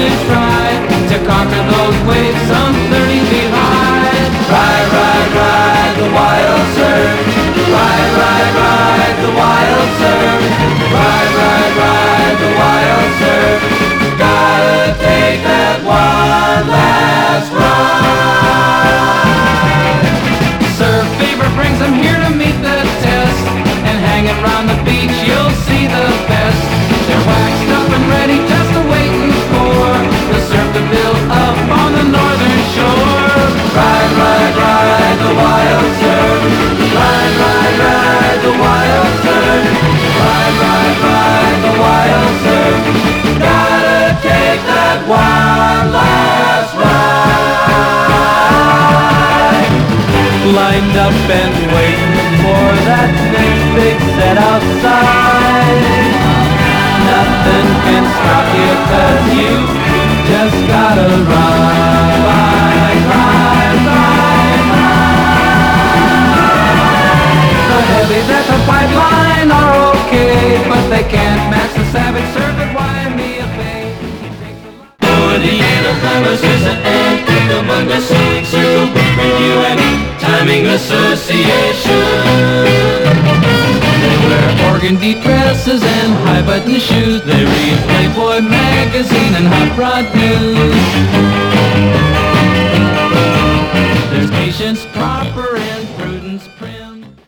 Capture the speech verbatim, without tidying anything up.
try to conquer those waves some thirty feet high. Ride, ride, ride the wild surf. Ride, ride, ride the wild surf. Ride, ride, ride the wild surf. Gotta take that one last ride. Surf fever brings them here to meet the test, and hanging round the beach you'll see the best. They're waxed up and ready, just a-waiting for the surf to build up on the northern shore. Ride, ride, ride the wild surf. Ride, ride, ride the wild surf. Ride, ride, ride the wild surf. Gotta take that one last ride. Lined up and waiting for that next big set outside. Nothing can stop you, 'cause you just gotta ride, ride, ride, ride, ride. The heavies at the pipeline are okay, but they can't match the savage surf at Waimea Bay. For the Anaheim Association and the Bunga Scenic Circle Book Review and Timing Association. They wear organdy dresses and high button shoes. They read Playboy magazine and Hot Rod News.